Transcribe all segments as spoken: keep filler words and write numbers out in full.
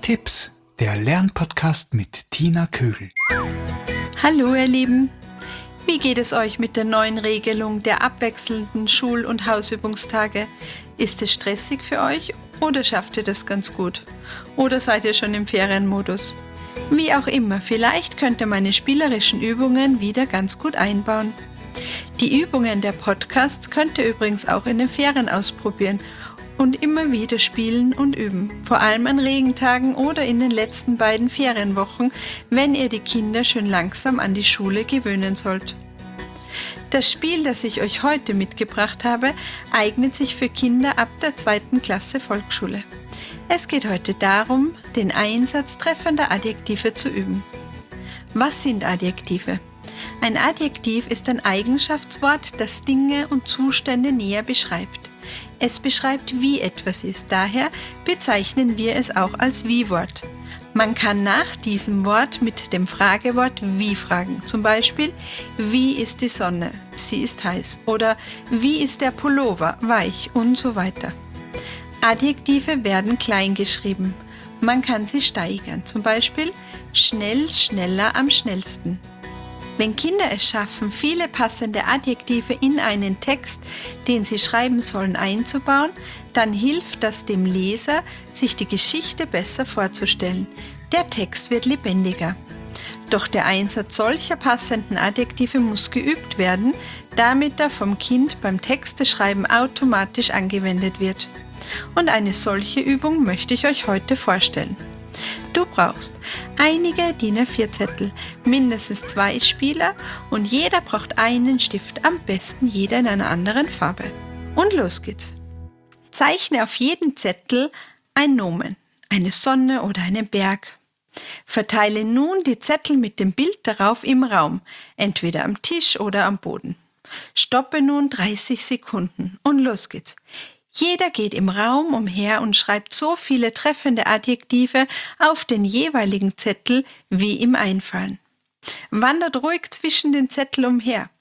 Tipps, der Lernpodcast mit Tina Kögel. Hallo ihr Lieben, wie geht es euch mit der neuen Regelung der abwechselnden Schul- und Hausübungstage? Ist es stressig für euch oder schafft ihr das ganz gut? Oder seid ihr schon im Ferienmodus? Wie auch immer, vielleicht könnt ihr meine spielerischen Übungen wieder ganz gut einbauen. Die Übungen der Podcasts könnt ihr übrigens auch in den Ferien ausprobieren und immer wieder spielen und üben, vor allem an Regentagen oder in den letzten beiden Ferienwochen, wenn ihr die Kinder schön langsam an die Schule gewöhnen sollt. Das Spiel, das ich euch heute mitgebracht habe, eignet sich für Kinder ab der zweiten Klasse Volksschule. Es geht heute darum, den Einsatz treffender Adjektive zu üben. Was sind Adjektive? Ein Adjektiv ist ein Eigenschaftswort, das Dinge und Zustände näher beschreibt. Es beschreibt, wie etwas ist, daher bezeichnen wir es auch als Wie-Wort. Man kann nach diesem Wort mit dem Fragewort wie fragen, zum Beispiel, wie ist die Sonne? Sie ist heiß. Oder wie ist der Pullover? Weich und so weiter. Adjektive werden klein geschrieben. Man kann sie steigern, zum Beispiel schnell, schneller, am schnellsten. Wenn Kinder es schaffen, viele passende Adjektive in einen Text, den sie schreiben sollen, einzubauen, dann hilft das dem Leser, sich die Geschichte besser vorzustellen. Der Text wird lebendiger. Doch der Einsatz solcher passenden Adjektive muss geübt werden, damit er vom Kind beim Texteschreiben automatisch angewendet wird. Und eine solche Übung möchte ich euch heute vorstellen. Du brauchst einige D I N A vier Zettel, mindestens zwei Spieler und jeder braucht einen Stift, am besten jeder in einer anderen Farbe. Und los geht's. Zeichne auf jeden Zettel ein Nomen, eine Sonne oder einen Berg. Verteile nun die Zettel mit dem Bild darauf im Raum, entweder am Tisch oder am Boden. Stoppe nun dreißig Sekunden und los geht's. Jeder geht im Raum umher und schreibt so viele treffende Adjektive auf den jeweiligen Zettel, wie ihm einfallen. Wandert ruhig zwischen den Zetteln umher.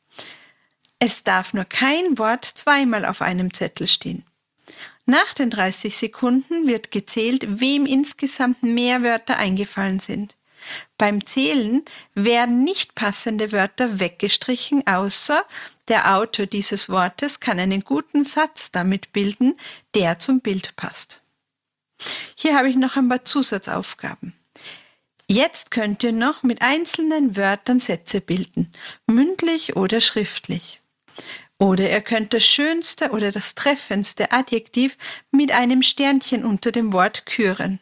Es darf nur kein Wort zweimal auf einem Zettel stehen. Nach den dreißig Sekunden wird gezählt, wem insgesamt mehr Wörter eingefallen sind. Beim Zählen werden nicht passende Wörter weggestrichen, außer der Autor dieses Wortes kann einen guten Satz damit bilden, der zum Bild passt. Hier habe ich noch ein paar Zusatzaufgaben. Jetzt könnt ihr noch mit einzelnen Wörtern Sätze bilden, mündlich oder schriftlich. Oder ihr könnt das schönste oder das treffendste Adjektiv mit einem Sternchen unter dem Wort küren.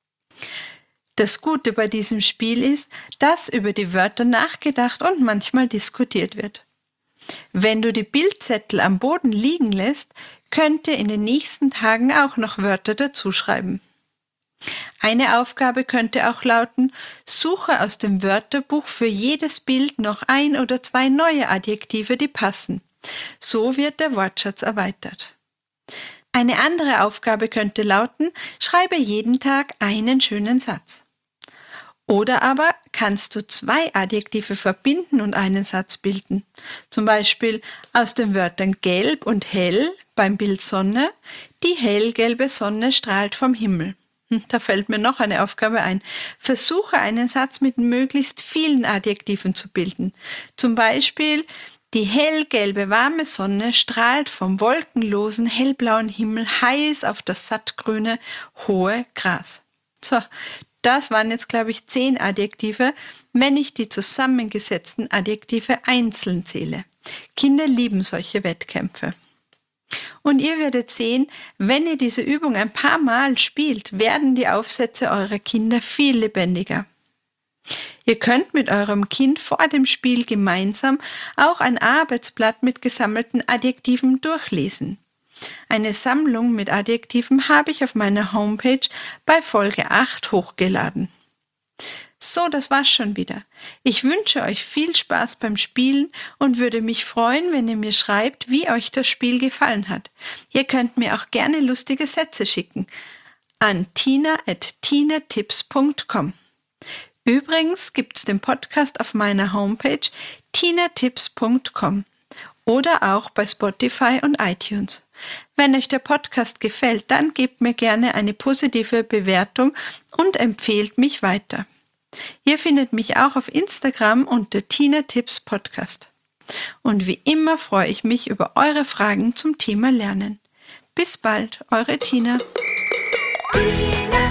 Das Gute bei diesem Spiel ist, dass über die Wörter nachgedacht und manchmal diskutiert wird. Wenn du die Bildzettel am Boden liegen lässt, könnt ihr in den nächsten Tagen auch noch Wörter dazuschreiben. Eine Aufgabe könnte auch lauten, suche aus dem Wörterbuch für jedes Bild noch ein oder zwei neue Adjektive, die passen. So wird der Wortschatz erweitert. Eine andere Aufgabe könnte lauten, schreibe jeden Tag einen schönen Satz. Oder aber kannst du zwei Adjektive verbinden und einen Satz bilden. Zum Beispiel aus den Wörtern gelb und hell beim Bild Sonne, die hellgelbe Sonne strahlt vom Himmel. Da fällt mir noch eine Aufgabe ein. Versuche einen Satz mit möglichst vielen Adjektiven zu bilden. Zum Beispiel die hellgelbe warme Sonne strahlt vom wolkenlosen hellblauen Himmel heiß auf das sattgrüne hohe Gras. So. Das waren jetzt, glaube ich, zehn Adjektive, wenn ich die zusammengesetzten Adjektive einzeln zähle. Kinder lieben solche Wettkämpfe. Und ihr werdet sehen, wenn ihr diese Übung ein paar Mal spielt, werden die Aufsätze eurer Kinder viel lebendiger. Ihr könnt mit eurem Kind vor dem Spiel gemeinsam auch ein Arbeitsblatt mit gesammelten Adjektiven durchlesen. Eine Sammlung mit Adjektiven habe ich auf meiner Homepage bei Folge acht hochgeladen. So, das war's schon wieder. Ich wünsche euch viel Spaß beim Spielen und würde mich freuen, wenn ihr mir schreibt, wie euch das Spiel gefallen hat. Ihr könnt mir auch gerne lustige Sätze schicken an tina at tinatips punkt com. Übrigens gibt's den Podcast auf meiner Homepage tinatips punkt com oder auch bei Spotify und iTunes. Wenn euch der Podcast gefällt, dann gebt mir gerne eine positive Bewertung und empfehlt mich weiter. Ihr findet mich auch auf Instagram unter Tina Tipps Podcast. Und wie immer freue ich mich über eure Fragen zum Thema Lernen. Bis bald, eure Tina. Tina.